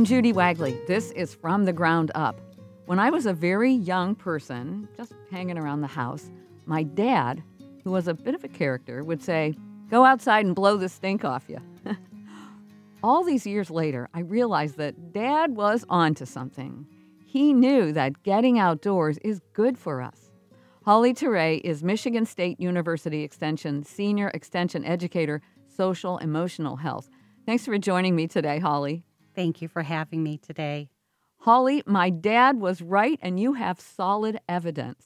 I'm Judy Wagley. This is From the Ground Up. When I was a very young person, just hanging around the house, my dad, who was a bit of a character, would say, "Go outside and blow the stink off you." All these years later, I realized that Dad was onto something. He knew that getting outdoors is good for us. Holly Teray is Michigan State University Extension Senior Extension Educator, Social Emotional Health. Thanks for joining me today, Holly. Thank you for having me today. Holly, my dad was right, and you have solid evidence.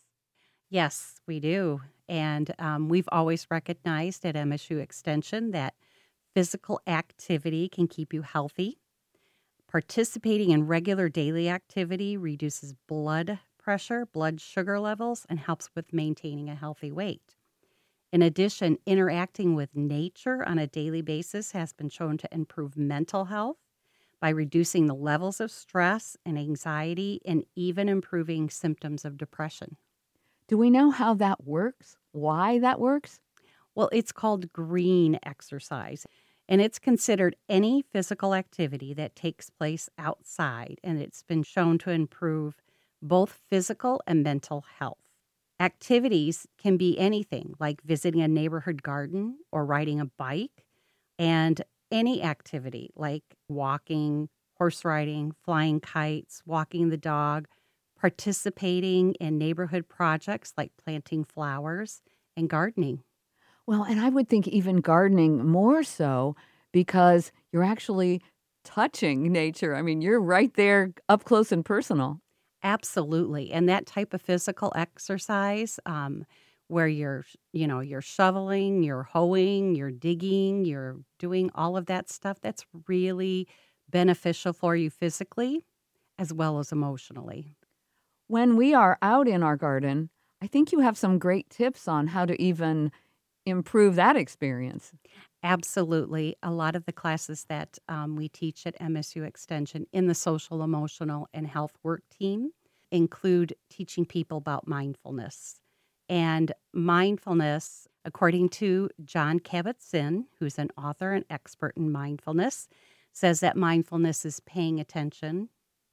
Yes, we do. And we've always recognized at MSU Extension that physical activity can keep you healthy. Participating in regular daily activity reduces blood pressure, blood sugar levels, and helps with maintaining a healthy weight. In addition, interacting with nature on a daily basis has been shown to improve mental health by reducing the levels of stress and anxiety and even improving symptoms of depression. Do we know how that works? Why that works? Well, it's called green exercise, and it's considered any physical activity that takes place outside, and it's been shown to improve both physical and mental health. Activities can be anything like visiting a neighborhood garden or riding a bike, and any activity like walking, horse riding, flying kites, walking the dog, participating in neighborhood projects like planting flowers and gardening. Well, and I would think even gardening more so because you're actually touching nature. I mean, you're right there up close and personal. Absolutely. And that type of physical exercise, where you're shoveling, you're hoeing, you're digging, you're doing all of that stuff, that's really beneficial for you physically as well as emotionally. When we are out in our garden, I think you have some great tips on how to even improve that experience. Absolutely. A lot of the classes that we teach at MSU Extension in the social, emotional, and health work team include teaching people about mindfulness. And mindfulness, according to John Kabat-Zinn, who's an author and expert in mindfulness, says that mindfulness is paying attention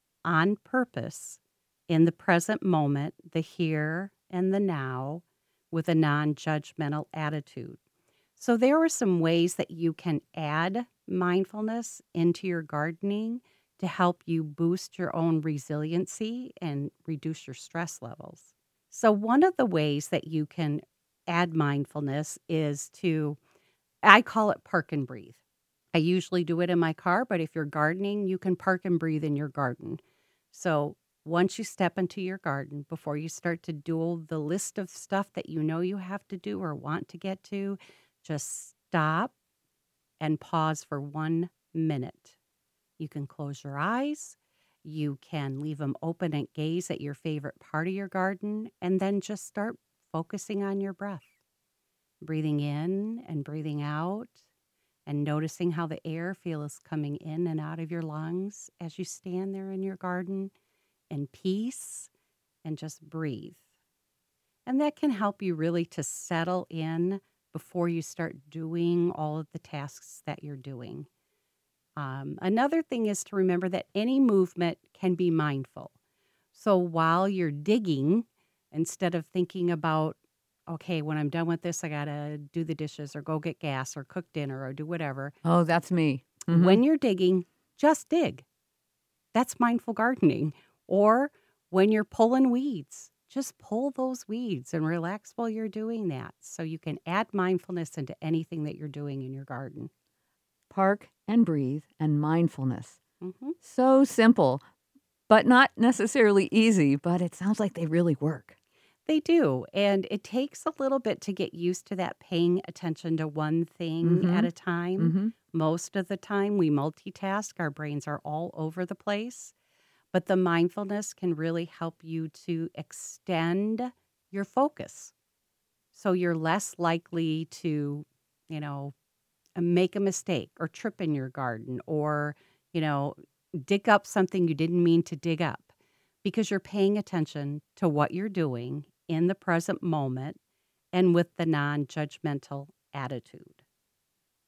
on purpose in the present moment, the here and the now, with a non judgmental attitude. So, there are some ways that you can add mindfulness into your gardening to help you boost your own resiliency and reduce your stress levels. So, one of the ways that you can add mindfulness is I call it park and breathe. I usually do it in my car, but if you're gardening, you can park and breathe in your garden. So once you step into your garden, before you start to do the list of stuff that you know you have to do or want to get to, just stop and pause for 1 minute. You can close your eyes. You can leave them open and gaze at your favorite part of your garden, and then just start focusing on your breath, breathing in and breathing out, and noticing how the air feels coming in and out of your lungs as you stand there in your garden in peace and just breathe. And that can help you really to settle in before you start doing all of the tasks that you're doing. Another thing is to remember that any movement can be mindful. So while you're digging, instead of thinking about, okay, when I'm done with this, I got to do the dishes or go get gas or cook dinner or do whatever. Oh, that's me. When you're digging, just dig. That's mindful gardening. Or when you're pulling weeds, just pull those weeds and relax while you're doing that. So you can add mindfulness into anything that you're doing in your garden. Park and breathe and mindfulness. hmm So simple, but not necessarily easy, but it sounds like they really work. They do. And it takes a little bit to get used to that paying attention to one thing at a time. Mm-hmm. Most of the time, we multitask, our brains are all over the place. But the mindfulness can really help you to extend your focus. So you're less likely to, you know, make a mistake or trip in your garden or, you know, dig up something you didn't mean to dig up because you're paying attention to what you're doing in the present moment and with the non judgmental attitude.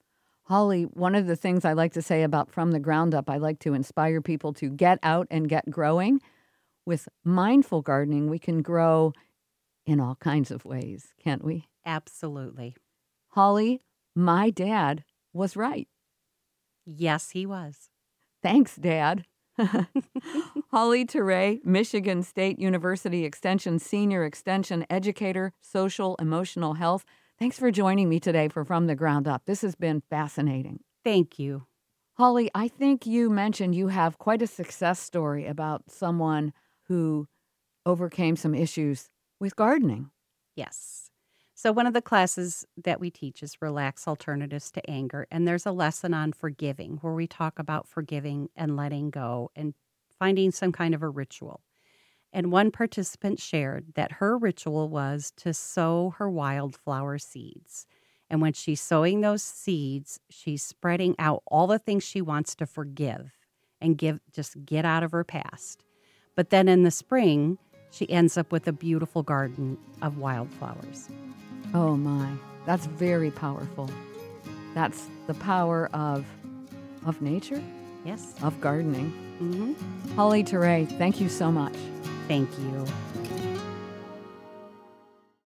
Holly, one of the things I like to say about From the Ground Up, I like to inspire people to get out and get growing. With mindful gardening, we can grow in all kinds of ways, can't we? Absolutely. Holly, my dad was right. Yes, he was. Thanks, Dad. Holly Teray, Michigan State University Extension Senior Extension Educator, Social Emotional Health. Thanks for joining me today for From the Ground Up. This has been fascinating. Thank you. Holly, I think you mentioned you have quite a success story about someone who overcame some issues with gardening. Yes. So one of the classes that we teach is Relax Alternatives to Anger. And there's a lesson on forgiving where we talk about forgiving and letting go and finding some kind of a ritual. And one participant shared that her ritual was to sow her wildflower seeds. And when she's sowing those seeds, she's spreading out all the things she wants to forgive and just get out of her past. But then in the spring, she ends up with a beautiful garden of wildflowers. Oh my, that's very powerful. That's the power of nature, Yes. of gardening. Mm-hmm. Holly Teray, thank you so much. Thank you.